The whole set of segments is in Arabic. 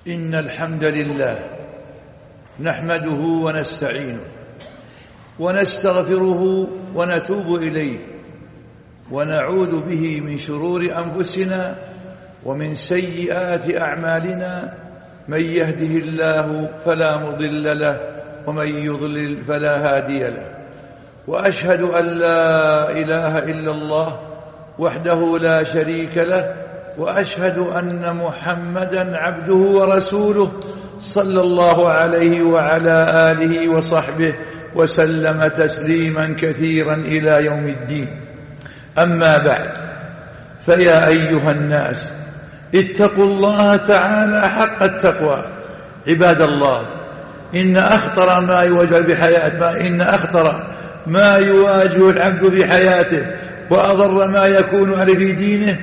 إن الحمد لله نحمده ونستعينه ونستغفره ونتوب إليه ونعوذ به من شرور أنفسنا ومن سيئات أعمالنا. من يهده الله فلا مضل له ومن يضلل فلا هادي له، وأشهد أن لا إله إلا الله وحده لا شريك له، وأشهد أن محمدا عبده ورسوله صلى الله عليه وعلى آله وصحبه وسلم تسليما كثيرا إلى يوم الدين. أما بعد، فيا أيها الناس اتقوا الله تعالى حق التقوى. عباد الله، إن أخطر ما يواجه العبد في حياته وأضر ما يكون عليه في دينه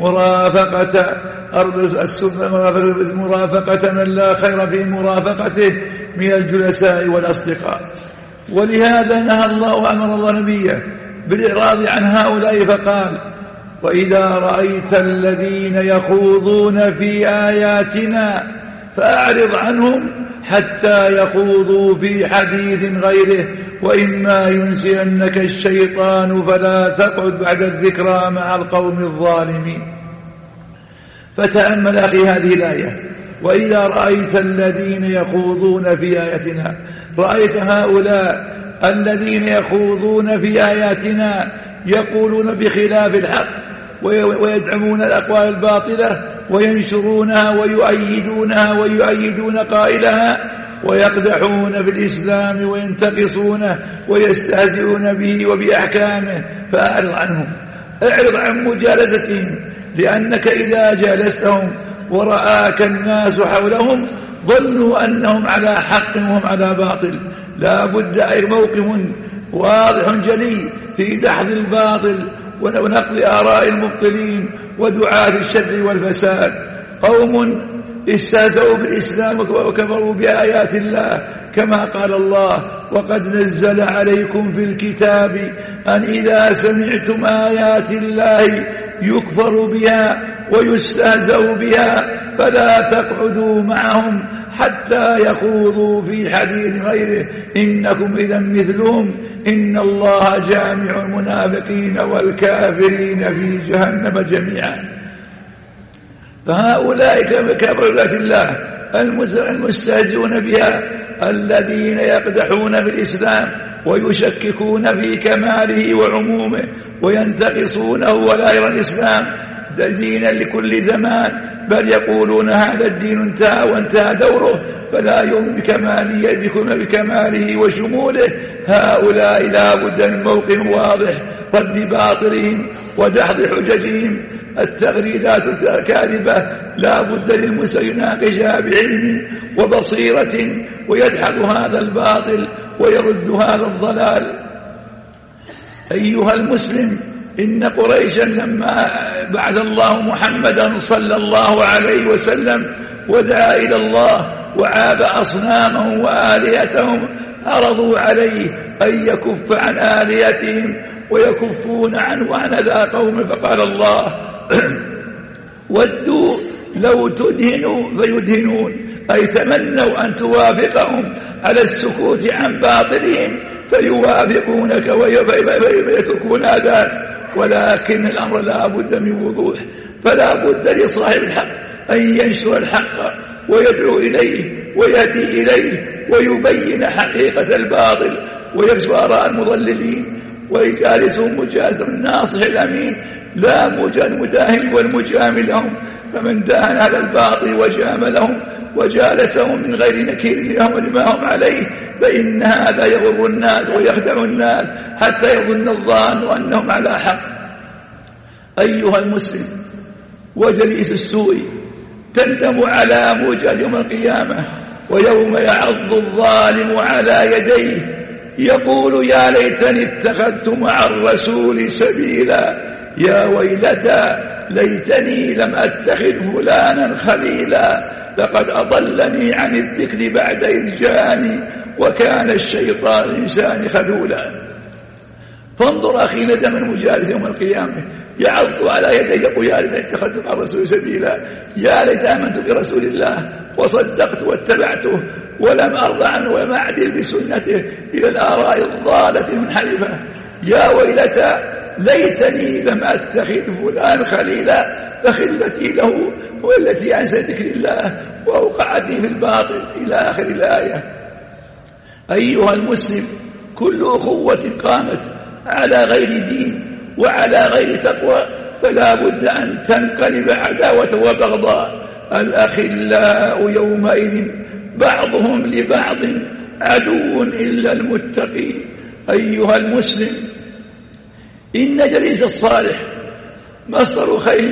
مرافقة من لا خير في مرافقته من الجلساء والأصدقاء. ولهذا أمر الله نبيه بالإعراض عن هؤلاء فقال: وإذا رأيت الذين يخوضون في آياتنا فأعرض عنهم حتى يخوضوا في حديث غيره، وإما ينسينك الشيطان فلا تقعد بعد الذكرى مع القوم الظالمين. فتأمل أخي هذه الآية: وإذا رأيت الذين يخوضون في آياتنا، رأيت هؤلاء الذين يخوضون في آياتنا يقولون بخلاف الحق ويدعمون الأقوال الباطلة وينشرونها ويؤيدون قائلها، ويقدحون في الإسلام وينتقصونه ويستهزئون به وبأحكامه. فأعرض عنهم، اعرض عن مجالستهم، لأنك إذا جالستهم ورآك الناس حولهم ظنوا أنهم على حق وهم على باطل. لا بد أي موقف واضح جلي في دحض الباطل ونقل آراء المبطلين ودعاة الشر والفساد. قوم استهزأوا بالإسلام وكفروا بآيات الله، كما قال الله: وقد نزل عليكم في الكتاب أن إذا سمعتم آيات الله يكفر بها ويستهزأ بها فلا تقعدوا معهم حتى يخوضوا في حديث غيره إنكم إذا مثلهم إن الله جامع المنافقين والكافرين في جهنم جميعا. فهؤلاء كفروا بآيات الله المستهزئون بها، الذين يقدحون بالإسلام ويشككون في كماله وعمومه وينتقصونه ولا يرى الإسلام دينا لكل زمان، بل يقولون هذا الدين انتهى وانتهى دوره فلا يؤمن بكماله وشموله. هؤلاء لا بد من موقف واضح رد باطلهم ودحض حججهم. التغريدات الكاذبة لا بد للمسلم يناقشها بعلم وبصيرة ويدحض هذا الباطل ويرد هذا الضلال. أيها المسلم، إن قريشا لما بعث الله محمدا صلى الله عليه وسلم ودعا إلى الله وعاب أصنامهم وآلهتهم عرضوا عليه أن يكف عن آلهتهم ويكفون عنه وعن ذا قوم. فقال الله: ودوا لو تدهنوا فيدهنون، أي تمنوا أن توافقهم على السكوت عن باطلهم فيوافقونك ويتركون ذلك. ولكن الأمر لا بد من وضوح، فلا بد لصاحب الحق أن ينشر الحق ويدعو إليه ويهدي إليه ويبين حقيقة الباطل ويكشف آراء المضللين ويجالسهم مجالسة الناصح الأمين، لا المداهن والمجامل لهم. فمن داهن على الباطل وجاملهم وجالسهم من غير نكير لهم لما هم عليه فإن هذا يغر الناس ويخدع الناس حتى يظن الظان أنهم على حق. أيها المسلم، وجليس السوء تندم على موجة يوم القيامة، ويوم يعض الظالم على يديه يقول: يا ليتني اتخذت مع الرسول سبيلا، يا ويلتى ليتني لم أتخذ فلانا خليلا، لقد أضلني عن الذكر بعد إذ جاءني وكان الشيطان الإنسان خذولا. فانظر أخي ندم المجالس يوم القيامة يعض على يديه يقول: يا ليت اتخذت مع الرسول سبيلا، يا ليت آمنت برسول الله وصدقت واتبعته ولم أرضى عنه ولم أعدل بسنته إلى الآراء الضالة المنحرفة. يا ويلتى ليتني لم أتخذ فلان خليلا فخلتي له والتي عن ذكر الله وأوقعتني في الباطل إلى آخر الآية. أيها المسلم، كل أخوة قامت على غير دين وعلى غير تقوى فلا بد أن تنقلب عداوة وبغضاء. الأخلاء يومئذ بعضهم لبعض عدو إلا المتقين. أيها المسلم، إن جليس الصالح مصدر خير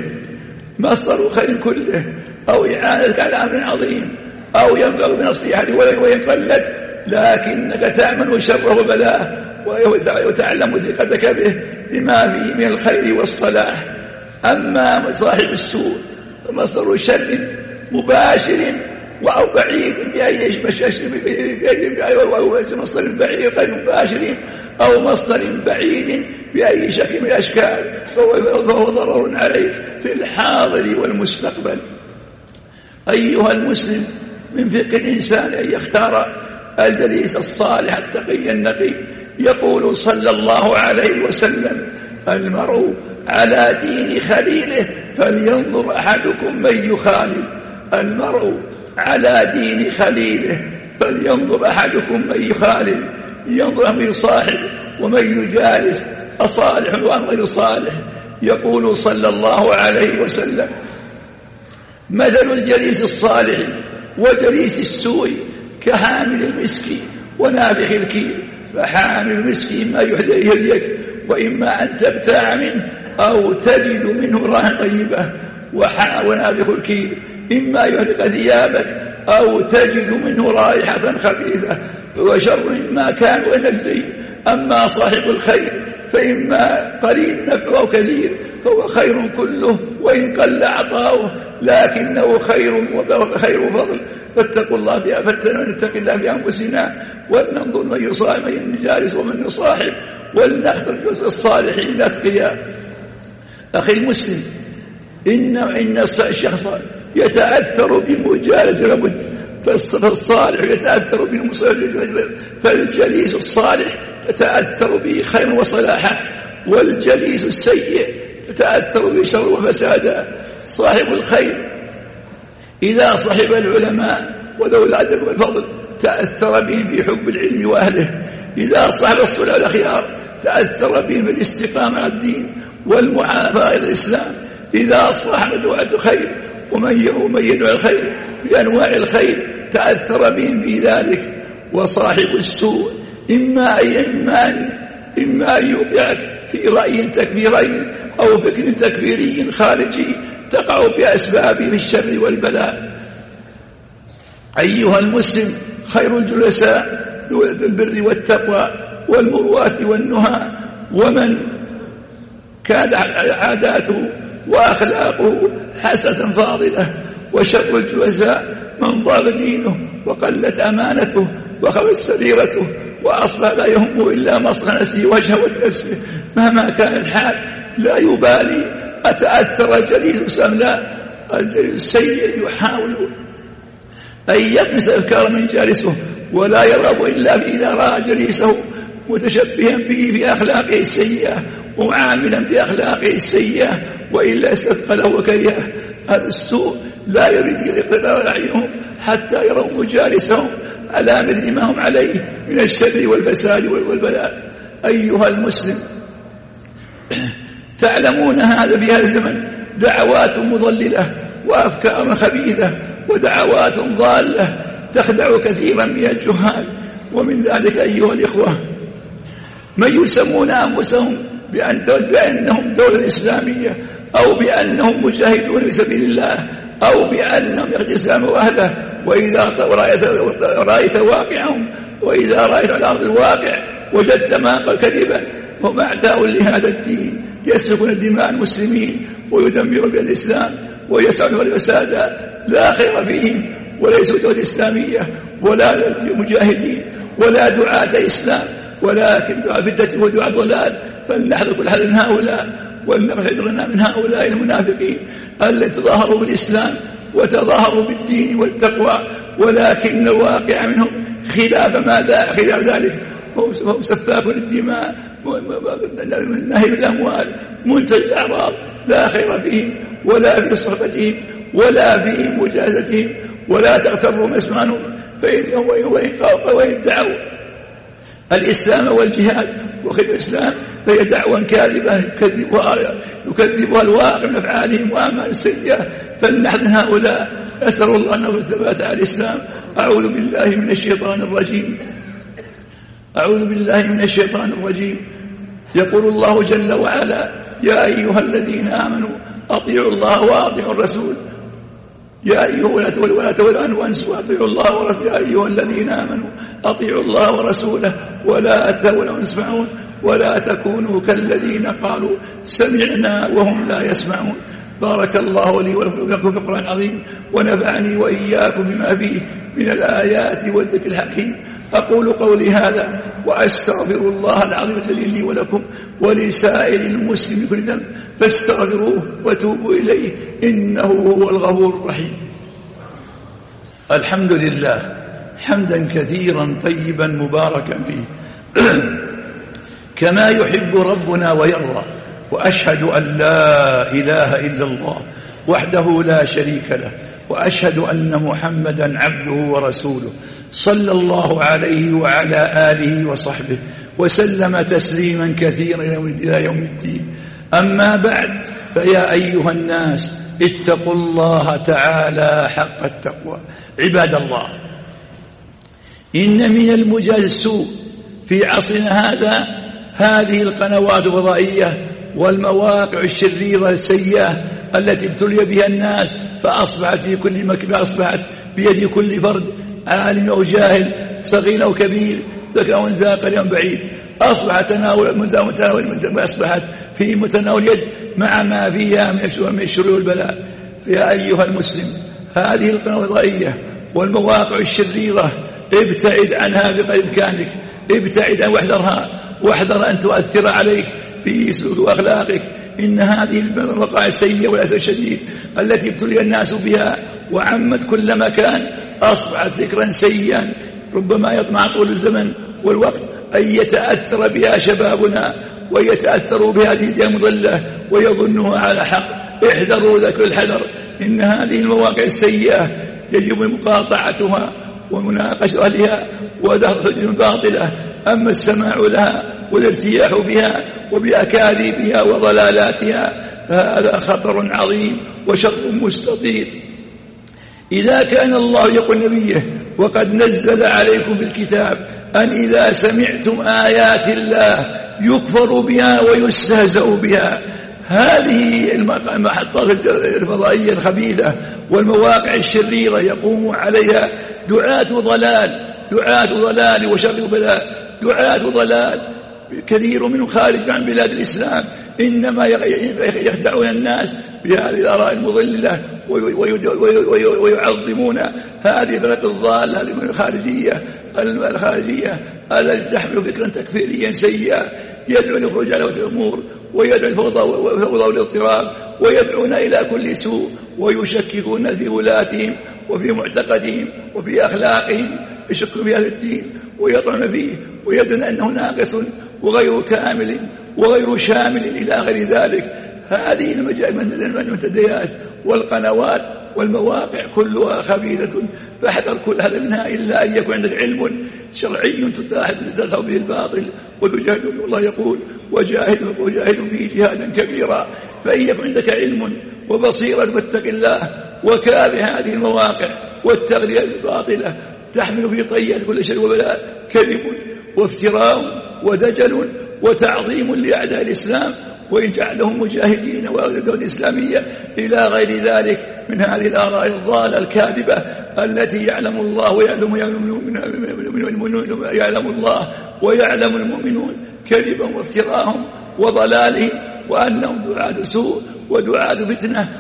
كله، أو إعانتك على أمر عظيم، أو ينبغي بنصيحته وإن قلت، لكنك تأمن شره وبلاه وتعلم ثقتك به بما فيه من الخير والصلاح. أما صاحب السوء فمصدر شر مباشر أو بعيد بأي مصدر بعيد غير مباشر أو مصدر بعيد بأي شكل من الأشكال فهو ضرر عليك في الحاضر والمستقبل. أيها المسلم، من فقه الإنسان أن يختار الجليس الصالح التقي النقي. يقول صلى الله عليه وسلم: المرء على دين خليله فلينظر أحدكم من يخالل. المرء على دين خليله فلينظر أحدكم من يخالل، ينظر من يصاحب ومن يجالس أصالح وأم غير صالح. يقول صلى الله عليه وسلم: مثل الجليس الصالح وجليس السوء كحامل المسك ونافخ الكير. فحامل المسك إما يهديك وإما أن تبتاع منه أو تجد منه رائحة طيبة، ونافخ الكير إما يهلك ثيابك أو تجد منه رائحة خبيثة. وشر ما كان ونجزي. أما صاحب الخير فإما قليل نفعه كثير فهو خير كله وإن قل عطاؤه، لكنه خير فضل. فاتقوا الله فلنتقي الله بأنفسنا ولننظر من يصاحب من يجالس ومن يصاحب ولنختر الصالحين الأتقياء. أخي المسلم، إن الشخص يتأثر بمجالسة لابد، فالصالح يتأثر بالمصالح، فالجليس الصالح يتأثر به خير وصلاحا، والجليس السيء يتأثر به شر وفسادا. صاحب الخير إذا صحب العلماء وذوي الأدب والفضل تأثر بهم في حب العلم وأهله. إذا صحب الصلح والأخيار تأثر بهم في الاستقامة على الدين والمعافاة إلى الإسلام. إذا صاحب دعاة خير ومن يدعو الخير بأنواع الخير تأثر بهم في ذلك. وصاحب السوء إما أن يوقعك في رأي تكفيري أو فكر تكفيري خارجي تقع بأسبابه في الشر والبلاء. أيها المسلم، خير الجلساء ذو البر والتقوى والمروءة والنهى، ومن كان عاداته وأخلاقه حسنة فاضلة. وشر الجلساء من ضاق دينه وقلت أمانته وخبت سريرته وأصبح لا يهمه إلا مصلحة نفسه وشهوة نفسه مهما كان الحال، لا يبالي أتأثر جليس أم لا. الجليس السيء يحاول أن يقنس أفكار من جالسه ولا يرغب إلا إذا رأى جليسه متشبها به في أخلاقه السيئة ومعاملا بأخلاقه السيئة، وإلا استثقله وكرهه. هذا السوء لا يريد يقرأ أعينهم حتى يروا مجالسهم على مثل ما هم عليه من الشر والفساد والبلاء. أيها المسلم، تعلمون هذا في هذا الزمن دعوات مضللة وأفكار خبيثة ودعوات ضالة تخدع كثيرا من الجهال. ومن ذلك أيها الإخوة من يسمون أنفسهم بأنهم دولة إسلامية أو بأنهم مجاهدون في سبيل الله أو بأنهم يغتسلون أهله، وإذا رأيت واقعهم وإذا رأيت على أرض الواقع وجدت ما قال كذبا. هم أعداء لهذا الدين يسفكون دماء المسلمين ويدمرون بالإسلام ويسعون الفساد، لا خير فيهم وليسوا دولة إسلامية ولا مجاهدين ولا دعاة إسلام ولكن دعاة فتنة ودعاة ضلال. فلنحذر كل حال من هؤلاء ولنحذرنا من هؤلاء المنافقين الذين تظاهروا بالإسلام وتظاهروا بالدين والتقوى، ولكن الواقع منهم خلاف ذلك، فهم سفاك للدماء، نهب الأموال، منتج الأعراض، لا خير فيهم ولا في صحبتهم ولا في مجازتهم، ولا تغتروا ما يسمعون، وإن دعوا الإسلام والجهاد وخير الإسلام فهي دعوة كاذبة يكذبها الواقع من أفعالهم وأعمال السيئة، فلنحذر هؤلاء. أسأل الله أن الثبات على الإسلام. أعوذ بالله من الشيطان الرجيم. يقول الله جل وعلا: يا أيها الذين آمنوا أطيعوا الله وأطيعوا الرسول، يا أيها ولا تولوا عنه وأنسوا أطيعوا الله ورسوله، يا أيها الذين آمنوا أطيعوا الله ورسوله ولا تولوا اسمعون ولا تكونوا كالذين قالوا سمعنا وهم لا يسمعون. بارك الله لي ولكم في القرآن العظيم، ونفعني وإياكم بما فيه من الآيات والذكر الحكيم. أقول قولي هذا وأستغفر الله العظيم الجليل لي ولكم ولسائر المسلمين كل ذنب، فاستغفروه وتوبوا إليه إنه هو الغفور الرحيم. الحمد لله حمدا كثيرا طيبا مباركا فيه كما يحب ربنا ويرضى، وأشهد أن لا إله إلا الله وحده لا شريك له، وأشهد أن محمدا عبده ورسوله صلى الله عليه وعلى آله وصحبه وسلم تسليما كثيرا إلى يوم الدين. أما بعد، فيا أيها الناس اتقوا الله تعالى حق التقوى. عباد الله، إن من المجاز السوء في عصرنا هذا هذه القنوات الفضائية والمواقع الشريرة السيئة التي ابتلي بها الناس، فأصبحت في كل مكان، أصبحت بيد كل فرد، عالم أو جاهل، صغير أو كبير، ذكر أو أنثى، قريب أو بعيد، أصبحت في متناول يد مع ما فيها من الشرور والبلاء. يا أيها المسلم، هذه القنوات الفضائية والمواقع الشريرة ابتعد عنها بقدر إمكانك، ابتعد عن واحذر أن تؤثر عليك في سلوك وأخلاقك. إن هذه الوقائع السيئة والأسف الشديد التي ابتلي الناس بها وعمت كل مكان أصبحت فكرا سيئا، ربما يطمع طول الزمن والوقت أن يتأثر بها شبابنا ويتأثروا بهذه المضلة ويظنوها على حق. احذروا ذاك الحذر. إن هذه المواقع السيئة يجب مقاطعتها ومناقشة أهلها ودحض الحجج الباطلة. أما السماع لها والارتياح بها وبأكاذيبها وضلالاتها فهذا خطر عظيم وشر مستطير. إذا كان الله يقول نبيه: وقد نزل عليكم في الكتاب أن إذا سمعتم آيات الله يكفر بها ويستهزأ بها. هذه المحطات الفضائية الخبيثة والمواقع الشريرة يقوم عليها دعاة ضلال وشر وبلاء، دعاة ضلال كثير منهم خارج عن بلاد الإسلام، إنما يخدعون الناس بهذه الآراء المضلة ويعظمون هذه الفرق الضالة الخارجية التي تحمل فكرا تكفيريا سيئا يدعو للخروج على الأمور ويدعو الفوضى والاضطراب ويدعون إلى كل سوء، ويشككون في ولاتهم وفي معتقدهم وفي أخلاقهم، يشكون في هذا الدين ويطعن فيه ويدعون أنه ناقص وغير كامل وغير شامل إلى غير ذلك. هذه المنتديات والقنوات والمواقع كلها خبيثة، فاحذر كل هذا منها، إلا أن يكون عندك علم شرعي تدفع به الباطل وتجاهد. الله يقول: وجاهدوا به جهادا كبيرا. فإن يكون عندك علم وبصيرة واتق الله وكافح هذه المواقع والتغرية الباطلة تحمل في طيات كل شر وبلاء كذب وافتراء ودجل وتعظيم لأعداء الإسلام، وإن جعلهم مجاهدين ودولة إسلامية إلى غير ذلك من هذه الآراء الضالة الكاذبة التي يعلم الله ويعلم المؤمنون كذبهم وافتراءهم وضلالهم، وأنهم دعاة سوء ودعاة فتنة،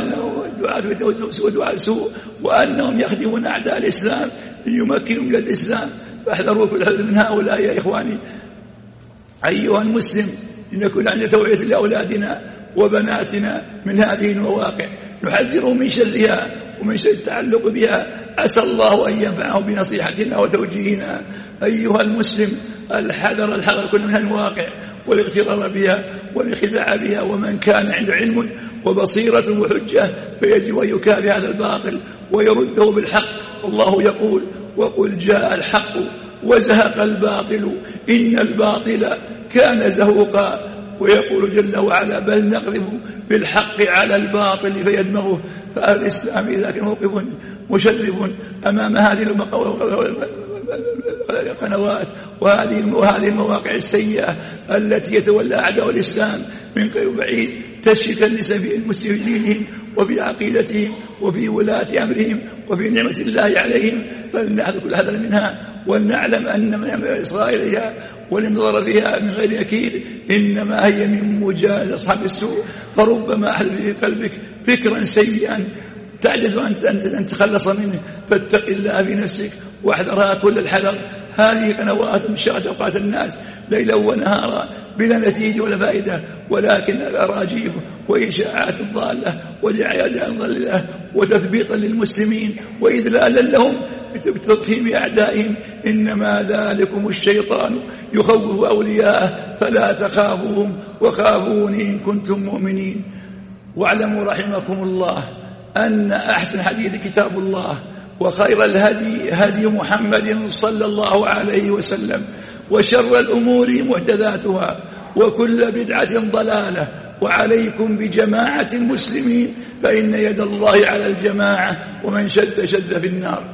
وأنهم يخدمون أعداء الإسلام ليمكنوا من الإسلام. فاحذروا كل حذر من هؤلاء يا إخواني. أيها المسلم، لنكون عند توعية لأولادنا وبناتنا من هذه المواقع، نحذرهم من شرها ومن شر التعلق بها. عسى الله أن ينفعه بنصيحتنا وتوجيهنا. أيها المسلم، الحذر كل من المواقع والاغترار بها والانخداع بها. ومن كان عنده علم وبصيرة وحجة فيجب أن يكافئ هذا الباطل ويرده بالحق. والله يقول: وقل جاء الحق وزهق الباطل إن الباطل كان زهوقا. ويقول جل وعلا: بل نقذف بالحق على الباطل فيدمغه. فأهل الإسلام إذا كان موقف مشرف أمام هذه القنوات وهذه المواقع السيئة التي يتولى أعداء الإسلام من قريب وبعيد تشكيك النساء في المسلمين في دينهم وفي عقيدتهم وفي ولاة أمرهم وفي نعمة الله عليهم، فلنحذر كل حذر منها ولنعلم أن من إسرائيل والانظار فيها من غير أكيد إنما هي من مجاز أصحاب السوء. فربما أحدث في قلبك فكرا سيئا تعجز أن تخلص منه، فاتق الله بنفسك واحذرها كل الحذر. هذه قنوات انشغلت أوقات الناس ليلا ونهارا بلا نتيجة ولا فائدة، ولكن الأراجيف وإشاعات ضالة ودعايات ضالة وتثبيطا للمسلمين وإذلالا لهم بتضخيم أعدائهم. إنما ذلكم الشيطان يخوف أولياءه فلا تخافوهم وخافوني إن كنتم مؤمنين. واعلموا رحمكم الله أن أحسن حديث كتاب الله، وخير الهدي هدي محمد صلى الله عليه وسلم، وشر الأمور محدثاتها، وكل بدعة ضلالة. وعليكم بجماعة المسلمين فإن يد الله على الجماعة ومن شد في النار.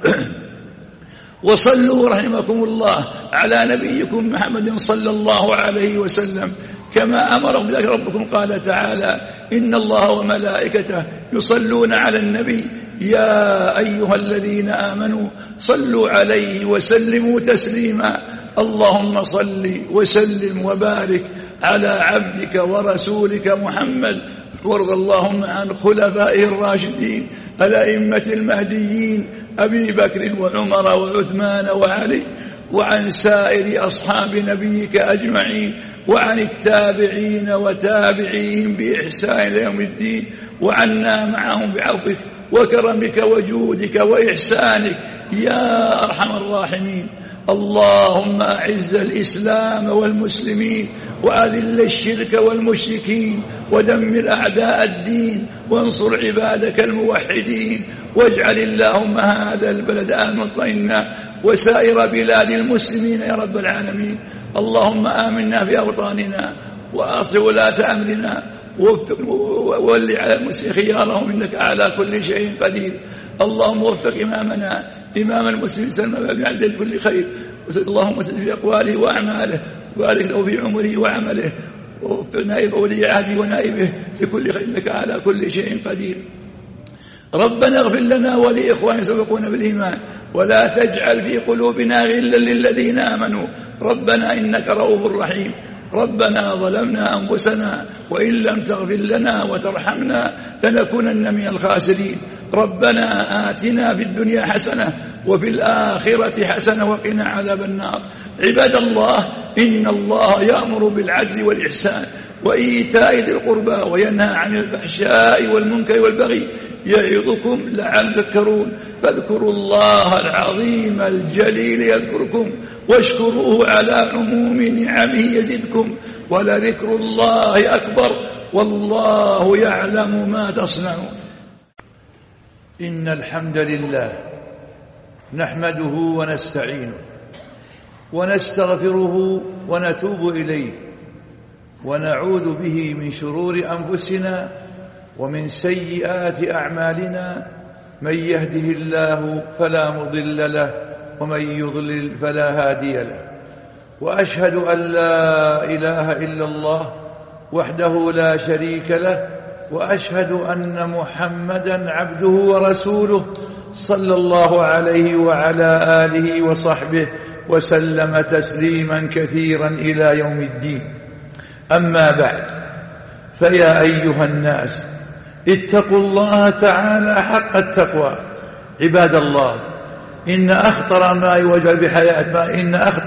وصلوا رحمكم الله على نبيكم محمد صلى الله عليه وسلم كما أمركم بذلك ربكم. قال تعالى: إن الله وملائكته يصلون على النبي يا أيها الذين آمنوا صلوا عليه وسلموا تسليما. اللهم صل وسلم وبارك على عبدك ورسولك محمد، وارض اللهم عن خلفائه الراشدين الأئمة المهديين أبي بكر وعمر وعثمان وعلي، وعن سائر أصحاب نبيك أجمعين، وعن التابعين وتابعيهم بإحسان إلى يوم الدين، وعنا معهم بعفوك وكرمك وجودك وإحسانك يا أرحم الراحمين. اللهم أعز الإسلام والمسلمين وأذل الشرك والمشركين ودمر أعداء الدين وانصر عبادك الموحدين، واجعل اللهم هذا البلد آمنا مطمئنا وسائر بلاد المسلمين يا رب العالمين. اللهم آمنا في أوطاننا وأصلح ولاة أمرنا وولي على المسلمين خيارهم إنك على كل شيء قدير. اللهم وفق إمامنا إمام المسلمين سلم بن عبد كل خير، اللهم وسدد في أقواله وأعماله، وبارك له في عمره وعمله، ووفق نائب أولي عهده ونائبه لكل خير إنك على كل شيء قدير. ربنا اغفر لنا ولإخواننا سبقونا بالإيمان ولا تجعل في قلوبنا غلا للذين آمنوا ربنا إنك رؤوف رحيم. ربنا ظلمنا أنفسنا وإن لم تغفر لنا وترحمنا لنكونن من الخاسرين. ربنا آتنا في الدنيا حسنة وفي الآخرة حسنة وقنا عذاب النار. عباد الله، إن الله يأمر بالعدل والإحسان وإيتاء ذي القربى وينهى عن الفحشاء والمنكر والبغي يعظكم لعلكم تذكرون. فاذكروا الله العظيم الجليل يذكركم واشكروه على عموم نعمه يزدكم ولذكر الله أكبر والله يعلم ما تصنعون. إن الحمد لله نحمده ونستعينه ونستغفره ونتوب إليه ونعوذ به من شرور أنفسنا ومن سيئات أعمالنا. من يهده الله فلا مضل له ومن يضلل فلا هادي له. وأشهد أن لا إله إلا الله وحده لا شريك له، وأشهد أن محمدا عبده ورسوله صلى الله عليه وعلى آله وصحبه وسلم تسليما كثيرا إلى يوم الدين. أما بعد، فيا أيها الناس اتقوا الله تعالى حق التقوى. عباد الله، إن أخطر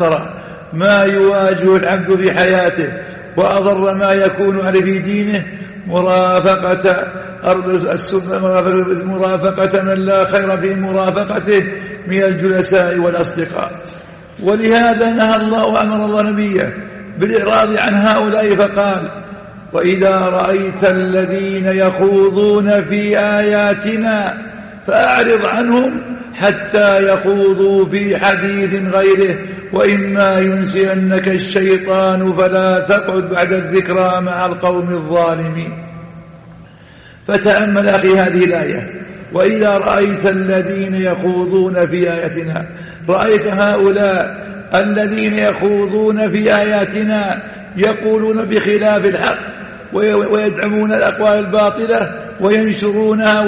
ما يواجه العبد في حياته وأضر ما يكون عليه في دينه مرافقة من لا خير في مرافقته من الجلساء والأصدقاء. ولهذا نهى الله وأمر الله نبيه بالإعراض عن هؤلاء فقال: وإذا رأيت الذين يخوضون في آياتنا فأعرض عنهم حتى يخوضوا في حديث غيره وإما ينسينك الشيطان فلا تقعد بعد الذكرى مع القوم الظالمين. فتأمل أخي هذه الآية: وإذا رأيت الذين يخوضون في آياتنا، رأيت هؤلاء الذين يخوضون في آياتنا يقولون بخلاف الحق ويدعمون الأقوال الباطلة وينشرونها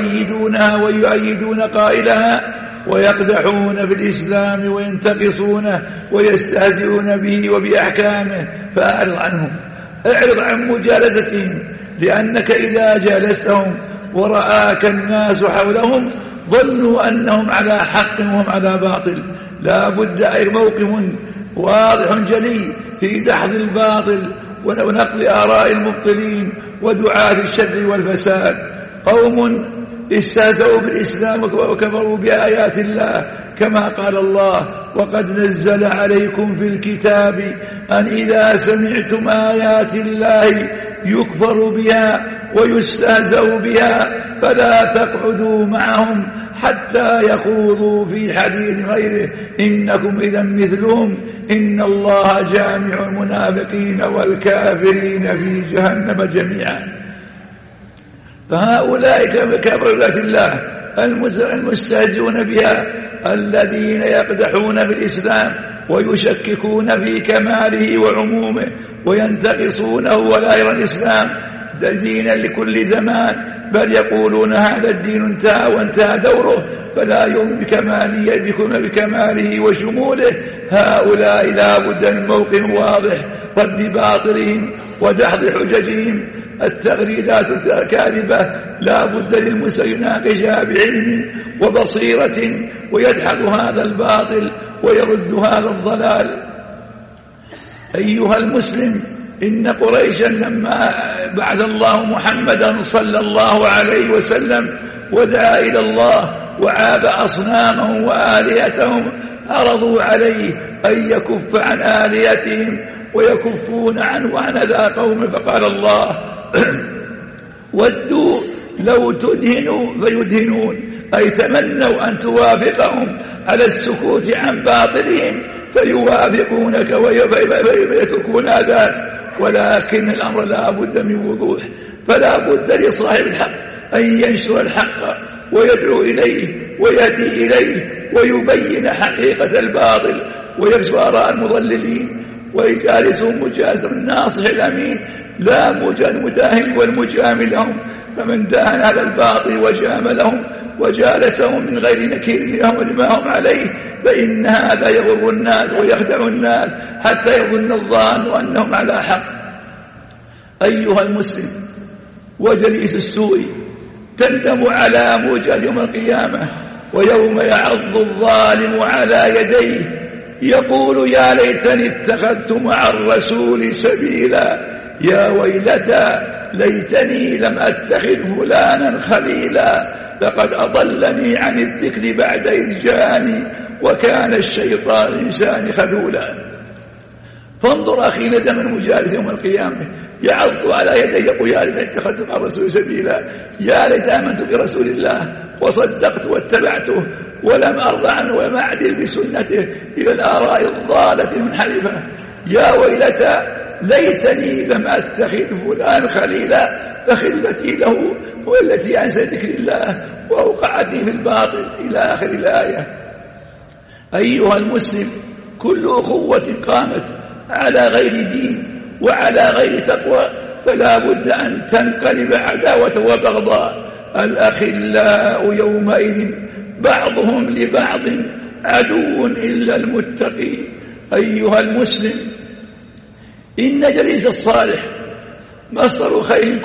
ويؤيدون قائلها ويقدحون في الإسلام وينتقصونه ويستهزئون به وبأحكامه، فأعرض عنهم، اعرض عن مجالستهم، لأنك إذا جالستهم ورآك الناس حولهم ظنوا أنهم على حق وهم على باطل. لا بد أي موقف واضح جلي في دحض الباطل ونقل آراء المبطلين ودعاة الشر والفساد. قوم استهزأوا بالإسلام وكفروا بآيات الله، كما قال الله: وقد نزل عليكم في الكتاب أن إذا سمعتم آيات الله يكفر بها ويستهزأ بها فلا تقعدوا معهم حتى يخوضوا في حديث غيره إنكم إذا مثلهم إن الله جامع المنافقين والكافرين في جهنم جميعا. فهؤلاء كفرة الله المستهزئون بها الذين يقدحون بالإسلام ويشككون في كماله وعمومه وينتقصونه ولا يرى الإسلام دينا لكل زمان، بل يقولون هذا الدين انتهى وانتهى دوره فلا يؤمن بكماله وشموله. هؤلاء لا بد من موقف واضح رد باطلهم ودحض حججهم. التغريدات الكاذبة لا بد للمسلم يناقشها بعلم وبصيرة ويدحض هذا الباطل ويرد هذا الضلال. أيها المسلم، إن قريشا لما بعث الله محمدا صلى الله عليه وسلم ودعا إلى الله وعاب أصنامهم وآلهتهم عرضوا عليه أن يكف عن آلهتهم ويكفون عنه وعن ذا قوم، فقال الله: ودوا لو تدهنوا فيدهنون، أي تمنوا أن توافقهم على السكوت عن باطلهم فيوافقونك ويتركون ذلك. ولكن الأمر لا بد من وضوح، فلا بد لصاحب الحق أن ينشر الحق ويدعو إليه ويهدي إليه ويبين حقيقة الباطل ويكشف آراء المضللين ويجالسهم مجالسة الناصح الأمين، لا مداهن والمجامل لهم. فمن داهن على الباطل وجاملهم وجالسهم من غير نكير لهم لما هم عليه فإن هذا يغر الناس ويخدع الناس حتى يظن الظان أنهم على حق. أيها المسلم، وجليس السوء تندم على موجة يوم القيامة، ويوم يعض الظالم على يديه يقول: يا ليتني اتخذت مع الرسول سبيلا، يا ويلتى ليتني لم أتخذ فلانا خليلا، لقد أضلني عن الذكر بعد إذ جاءني وكان الشيطان الإنسان خذولا. فانظر أخي ندم المجالس يوم القيامة يعض على يديه يقول: يا ليت اتخذت مع الرسول سبيلا، يا ليت آمنت برسول الله وصدقت واتبعته ولم أرضى عنه ولم أعدل بسنته إلى الآراء الضالة المنحرفة. يا ويلتى ليتني لم أتخذ فلان خليلا، فخلتي له والتي عن ذكر الله وأوقعتني في الباطل إلى آخر الآية. أيها المسلم، كل أخوة قامت على غير دين وعلى غير تقوى فلا بد أن تنقلب عداوة وبغضاء. الأخلاء يومئذ بعضهم لبعض عدو إلا المتقين. أيها المسلم، إن جليس الصالح مصدر خير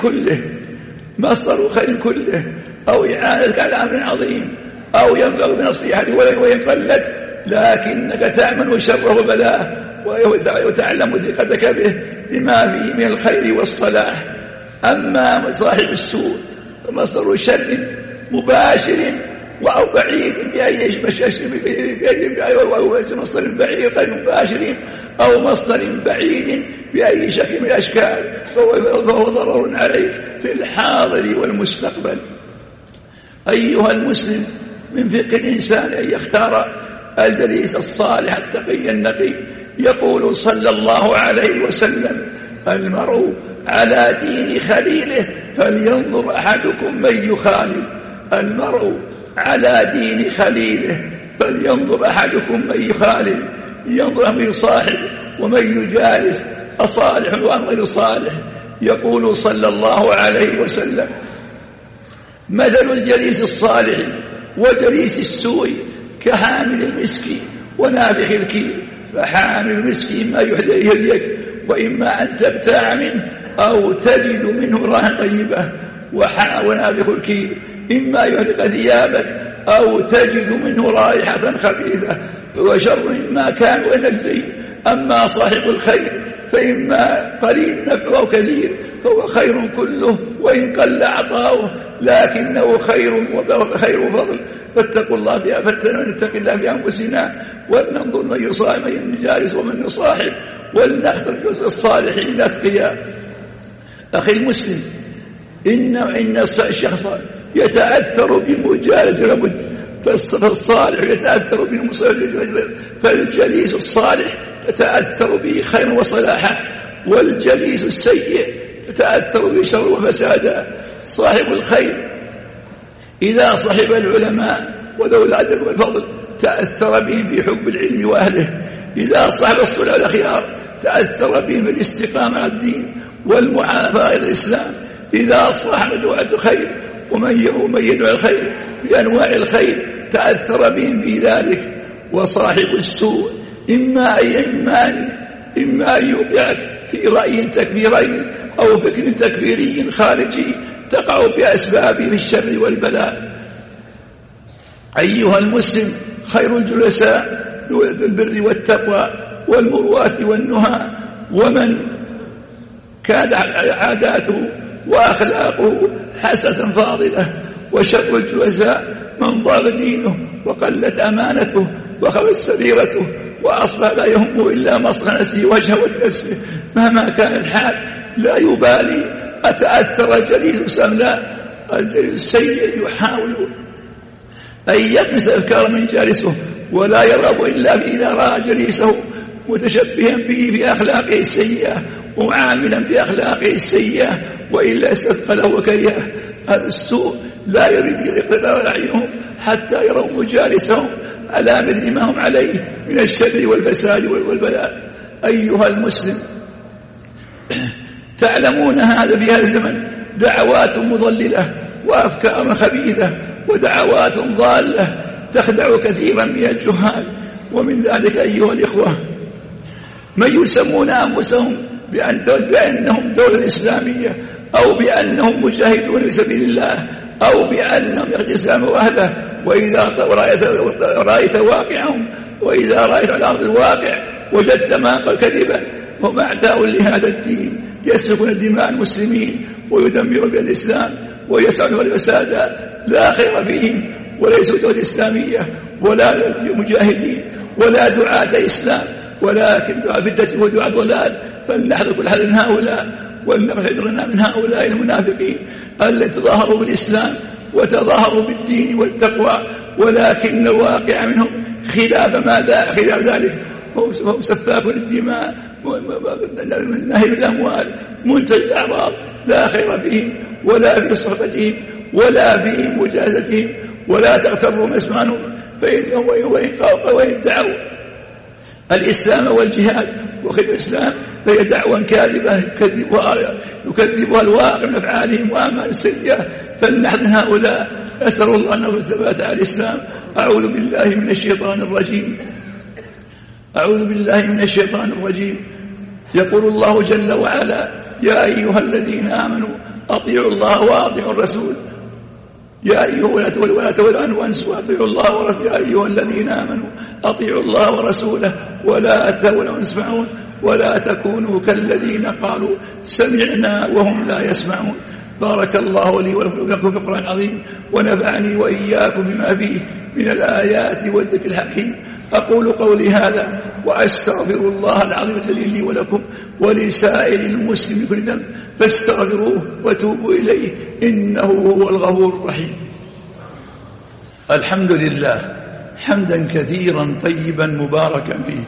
كله، أو إعانتك على أمر عظيم أو ينبغي بنصيحته وإن قلت، لكنك تأمن شره وبلاه وتعلم ثقتك به بما فيه من الخير والصلاح. أما صاحب السوء فمصدر شر مباشر أو بعيد بأي مصدر بعيد غير مباشر أو مصدر بعيد بأي شكل من الأشكال فهو ضرر عليه في الحاضر والمستقبل. أيها المسلم، من فقه الإنسان أن يختار الجليس الصالح التقي النقي. يقول صلى الله عليه وسلم: المرء على دين خليله فلينظر أحدكم من يخالل. المرء على دين خليله فلينظر أحدكم من يخالل، ينظر من يصاحب ومن يجالس، أصالح وأم غير صالح. يقول صلى الله عليه وسلم: مثل الجليس الصالح وجليس السوء كحامل المسك ونافخ الكير. فحامل المسك إما يهديك وإما أن تبتاع منه أو تجد منه راحة طيبة، ونافخ الكير إما يهلك ثيابك أو تجد منه رائحة خبيثة، وشر ما كان ونجزي. أما صاحب الخير فإما قليل نفعه كثير فهو خير كله، وإن قل عطاؤه لكنه خير وخير فضل. فاتقوا الله فلنتق الله بأنفسنا ولننظر من يصاحب من يجالس ومن يصاحب ولنختر الصالحين الأتقياء. أخي المسلم، إن الشخص يتأثر بمجالسة لابد، فالصالح يتأثر بالمصالح، فالجليس الصالح يتأثر به خير وصلاحا، والجليس السيء يتأثر به شر وفسادا. صاحب الخير إذا صحب العلماء وذوي العدل والفضل تأثر بهم في حب العلم وأهله. إذا صحب الصلح والأخيار تأثر بهم الاستقامة على الدين والمعافاة على الإسلام. إذا صاحب دعاة الخير ومن يدعو الخير بأنواع الخير تأثر بهم في ذلك. وصاحب السوء إما أن يوقعك في رأي تكفيري أو فكر تكفيري خارجي تقع بأسبابه في الشر والبلاء. أيها المسلم، خير الجلساء ذو البر والتقوى والمروءة والنهى، ومن كان عاداته وأخلاقه حسنة فاضلة. وشر الجلساء من ضاق دينه وقلت أمانته وخبت سريرته وأصبح لا يهمه إلا مصلحة نفسه وشهوة نفسه مهما كان الحال، لا يبالي أتأثر جليس أم لا. الجليس السيء يحاول أن يقمص أفكار من جالسه ولا يرغب إلا إذا رأى جليسه متشبها به في أخلاقه السيئة وعاملا بأخلاقه السيئة، وإلا استثقله وكرهه. السوء لا يريد يقتضى أعينهم حتى يروا مجالسهم على مثل ما هم عليه من الشر والفساد والبلاء. أيها المسلم، تعلمون هذا في هذا الزمن دعوات مضللة وأفكار خبيثة ودعوات ضالة تخدع كثيرا من الجهال. ومن ذلك أيها الإخوة من يسمون أنفسهم بأنهم دولة إسلامية أو بأنهم مجاهدون في سبيل الله أو بأنهم يغتسلون أهله. وإذا رأيت واقعهم وإذا رأيت على الأرض الواقع وجدت ما قال كذبا. هم أعداء لهذا الدين، يسفكون دماء المسلمين ويدمرون بالإسلام ويسعون الفساد، لا خير فيهم، وليسوا دولة إسلامية ولا مجاهدين ولا دعاة إسلام، ولكن دعاة فتنة ودعاة ضلال. فلنحذر كل حد من هؤلاء ولنحذرنا من هؤلاء المنافقين الذين تظاهروا بالإسلام وتظاهروا بالدين والتقوى، ولكن الواقع منهم خلاف ذلك. هم سفاكون الدماء، نهب الأموال، منتج الأعراض، لا خير فيهم ولا في صحبتهم ولا في مجازتهم. ولا تغتروا ما يسمعون فإنهم وإن دعوا الإسلام والجهاد وخير الإسلام فهي دعوة كاذبة يكذبها الواقع من أفعالهم وأعمال السيئة. فلنحذر هؤلاء. أسأل الله أن الثبات على الإسلام. أعوذ بالله من الشيطان الرجيم. أعوذ بالله من الشيطان الرجيم. يقول الله جل وعلا: يا أيها الذين آمنوا أطيعوا الله وأطيعوا الرسول. يا أيها ولا تولوا عنه وأنسوا أطيعوا الله ورسوله. يا أيها الذين آمنوا أطيعوا الله ورسوله ولا تولوا عنه واسمعون ولا تكونوا كالذين قالوا سمعنا وهم لا يسمعون. بارك الله لي ولكم في القرآن العظيم، ونفعني وإياكم بما فيه من الآيات والذكر الحكيم. أقول قولي هذا وأستغفر الله العظيم الجليل لي ولكم ولسائر المسلمين كل ذنب، فاستغفروه وتوبوا إليه إنه هو الغفور الرحيم. الحمد لله حمدا كثيرا طيبا مباركا فيه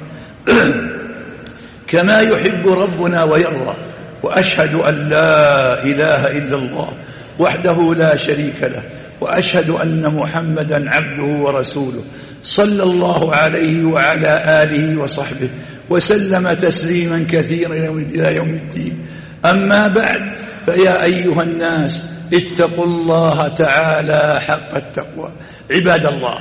كما يحب ربنا ويرضى، وأشهد أن لا إله إلا الله وحده لا شريك له، وأشهد أن محمدا عبده ورسوله صلى الله عليه وعلى آله وصحبه وسلم تسليما كثيرا إلى يوم الدين. أما بعد، فيا أيها الناس اتقوا الله تعالى حق التقوى. عباد الله،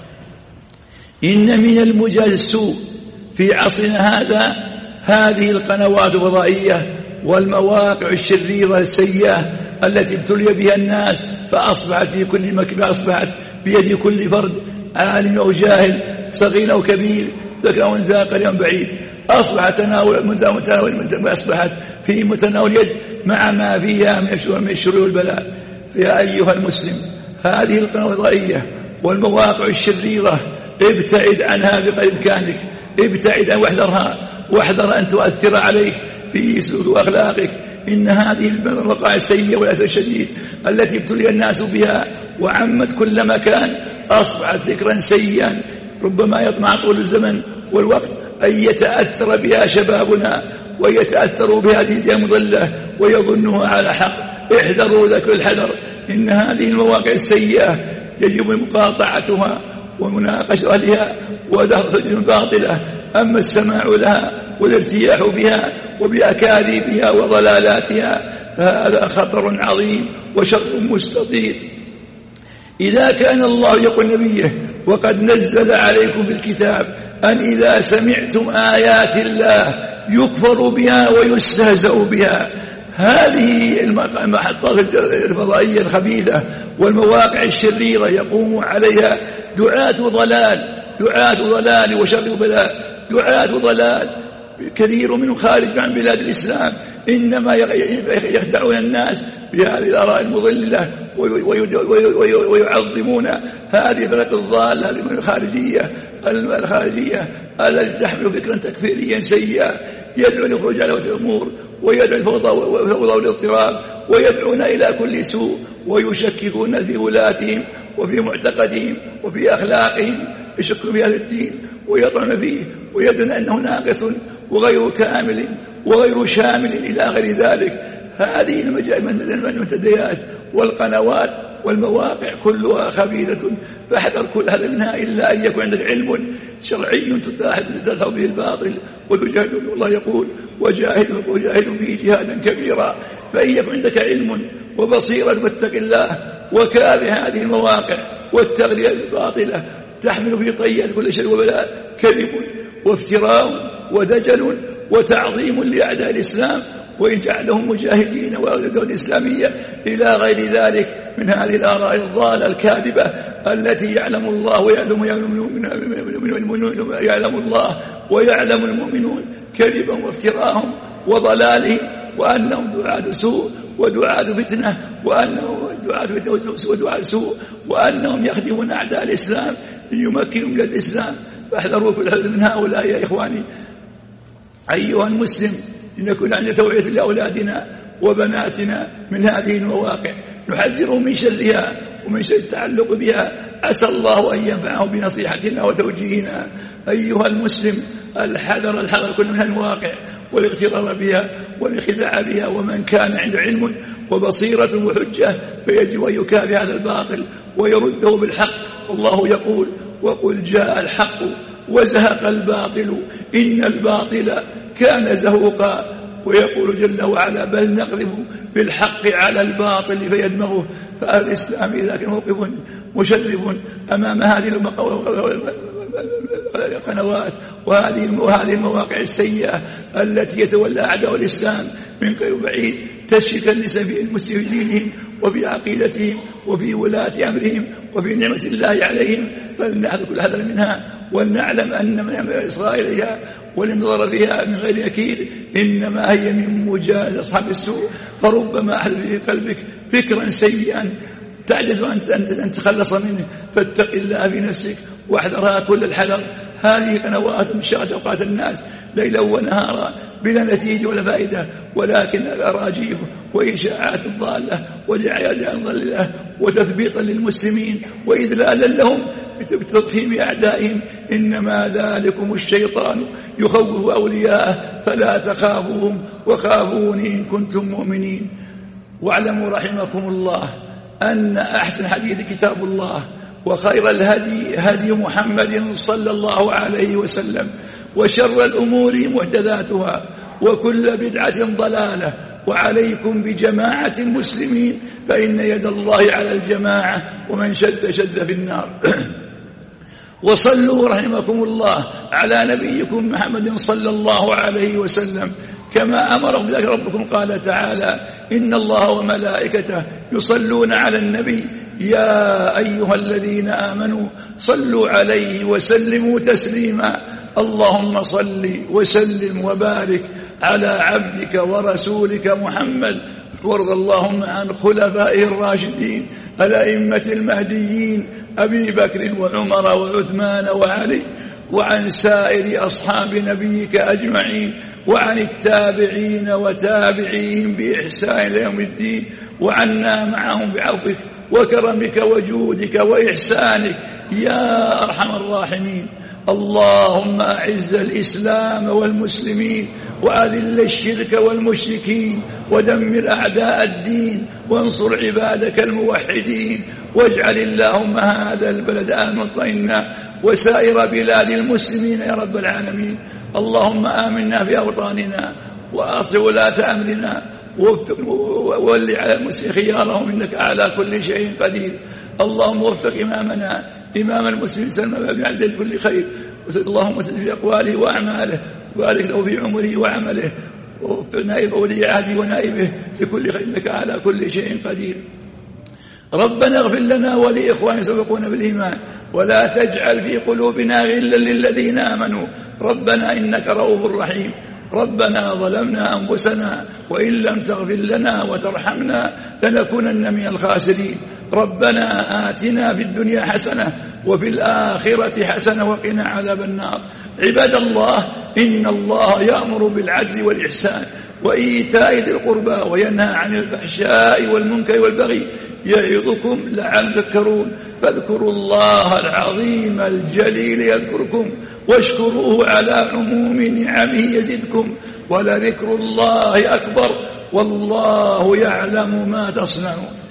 إن من المجاز السوء في عصرنا هذا هذه القنوات الفضائية والمواقع الشريرة السيئة التي ابتلي بها الناس، فأصبحت في كل مكان، أصبحت بيد كل فرد، عالم أو جاهل، صغير أو كبير، ذكر أو أنثى، قريب أو بعيد، أصبحت أصبحت في متناول يد مع ما فيها من الشرور والبلاء. فيا أيها المسلم، هذه القنوات الفضائية والمواقع الشريرة ابتعد عنها بإمكانك، ابتعد عن واحذر أن تؤثر عليك في سلوك أخلاقك. إن هذه الوقائع السيئة والأسف الشديد التي ابتلي الناس بها وعمت كل مكان أصبحت فكرا سيئا ربما يطمع طول الزمن والوقت أن يتأثر بها شبابنا ويتأثروا بهذه المضلة ويظنها على حق. احذروا ذاك الحذر. إن هذه المواقع السيئة يجب مقاطعتها ومناقشة أهلها ودخل باطلة. أما السماع لها والارتياح بها وبأكاذيبها وضلالاتها فهذا خطر عظيم وشر مستطيل. إذا كان الله يقول نبيه وقد نزل عليكم في الكتاب أن إذا سمعتم آيات الله يكفر بها ويستهزأ بها، هذه المحطات الفضائية الخبيثة والمواقع الشريرة يقوم عليها دعاة ضلال وشر وبلاء، دعاة ضلال كثير منهم خارج عن بلاد الإسلام، إنما يخدعون الناس بهذه الآراء المضلة ويعظمون هذه الفرق الضالة الخارجية التي تحمل فكرا تكفيريا سيئا يدعو للخروج على الأمور ويدعو الفوضى والاضطراب ويدعون إلى كل سوء ويشككون في ولاتهم وفي معتقدهم وفي أخلاقهم، يشكون في هذا الدين ويطعن فيه ويدعون أنه ناقص وغير كامل وغير شامل إلى غير ذلك. هذه المنتديات والقنوات والمواقع كلها خبيثة، فاحذر كل هذا منها إلا أن يكون عندك علم شرعي تدفع به الباطل وتجاهد. الله يقول وجاهدوا به جهادا كبيرا. فإن يكون عندك علم وبصيرة واتق الله وكافح هذه المواقع والتغرية الباطلة تحمل في طيات كل شر وبلاء كذب وافتراء ودجل وتعظيم لأعداء الإسلام ويجعلهم مجاهدين ودولة إسلامية إلى غير ذلك من هذه الآراء الضالة الكاذبة التي يعلم الله ويعلم المؤمنون كذبا وافتراءهم وضلالهم وأنهم دعاة سوء ودعاة فتنة ودعاة سوء وأنهم يخدمون أعداء الإسلام ليمكنوا من الإسلام. فاحذروا كل حذر من هؤلاء يا إخواني. أيها المسلم، لنكون عند توعية لأولادنا وبناتنا من هذه المواقع، نحذرهم من شرها ومن شر التعلق بها. عسى الله أن ينفعه بنصيحتنا وتوجيهنا. أيها المسلم، الحذر كل من المواقع والاغترار بها والانخداع بها. ومن كان عنده علم وبصيرة وحجة فيجب أن يكافئ هذا الباطل ويرده بالحق. الله يقول وقل جاء الحق وزهق الباطل إن الباطل كان زهوقا. ويقول جل وعلا بل نقذف بالحق على الباطل فيدمغه. فأهل الإسلام إذا كان موقف مشرف أمام هذه القنوات وهذه المواقع السيئة التي يتولى أعداء الإسلام من قريب بعيد تشكيك النساء في المسلمين دينهم وفي عقيدتهم وفي ولاة أمرهم وفي نعمة الله عليهم، فلنحذر كل حذر منها، ولنعلم أن من إسرائيل إليها والنظر فيها من غير أكيد إنما هي من مجاز أصحاب السوء، فربما أحدث في قلبك فكرا سيئا تعجز أن تخلص منه، فاتق الله بنفسك واحذرها كل الحذر. هذه قنوات انشغلت أوقات الناس ليلا ونهارا بلا نتيجة ولا فائدة، ولكن الأراجيف وإشاعات الضالة ودعايات عن ضلالة وتثبيطا للمسلمين وإذلالا لهم بتضخيم أعدائهم، إنما ذلكم الشيطان يخوف أولياءه فلا تخافوهم وخافوني إن كنتم مؤمنين. واعلموا رحمكم الله أن أحسن حديث كتاب الله، وخير الهدي هدي محمد صلى الله عليه وسلم، وشر الأمور محدثاتها، وكل بدعة ضلالة، وعليكم بجماعة المسلمين فإن يد الله على الجماعة ومن شد شد في النار. وصلوا رحمكم الله على نبيكم محمد صلى الله عليه وسلم كما أمركم بذلك ربكم، قال تعالى: إن الله وملائكته يصلون على النبي يا أيها الذين آمنوا صلوا عليه وسلموا تسليما. اللهم صل وسلم وبارك على عبدك ورسولك محمد، وارض اللهم عن خلفائه الراشدين الأئمة المهديين أبي بكر وعمر وعثمان وعلي، وعن سائر أصحاب نبيك أجمعين، وعن التابعين وتابعيهم بإحسان يوم الدين، وعنا معهم بعفوك وكرمك وجودك وإحسانك يا أرحم الراحمين. اللهم أعز الإسلام والمسلمين، وأذل الشرك والمشركين، ودمر أعداء الدين، وانصر عبادك الموحدين، واجعل اللهم هذا البلد آمنا مطمئنا وسائر بلاد المسلمين يا رب العالمين. اللهم آمنا في أوطاننا وأصلح ولاة أمرنا وولي على المسلمين خيارهم إنك على كل شيء قدير. اللهم وفق إمامنا إمام المسلمين سلم بن عبد كل خير، اللهم وسدد في أقواله وأعماله، وبارك له في عمره وعمله، ووفق نائب أولي عهده ونائبه لكل خير إنك على كل شيء قدير. ربنا اغفر لنا ولإخواننا سبقونا بالإيمان، ولا تجعل في قلوبنا غلا للذين آمنوا ربنا إنك رؤوف رحيم. ربنا ظلمنا أنفسنا وإن لم تغفر لنا وترحمنا لنكونن من الخاسرين. ربنا آتنا في الدنيا حسنة وفي الآخرة حسنة وقنا عذاب النار. عباد الله، إن الله يأمر بالعدل والإحسان وإيتاء ذي القربى وينهى عن الفحشاء والمنكر والبغي يعظكم لعلكم تذكرون. فاذكروا الله العظيم الجليل يذكركم، واشكروه على عموم نعمه يزدكم، ولذكر الله أكبر والله يعلم ما تصنعون.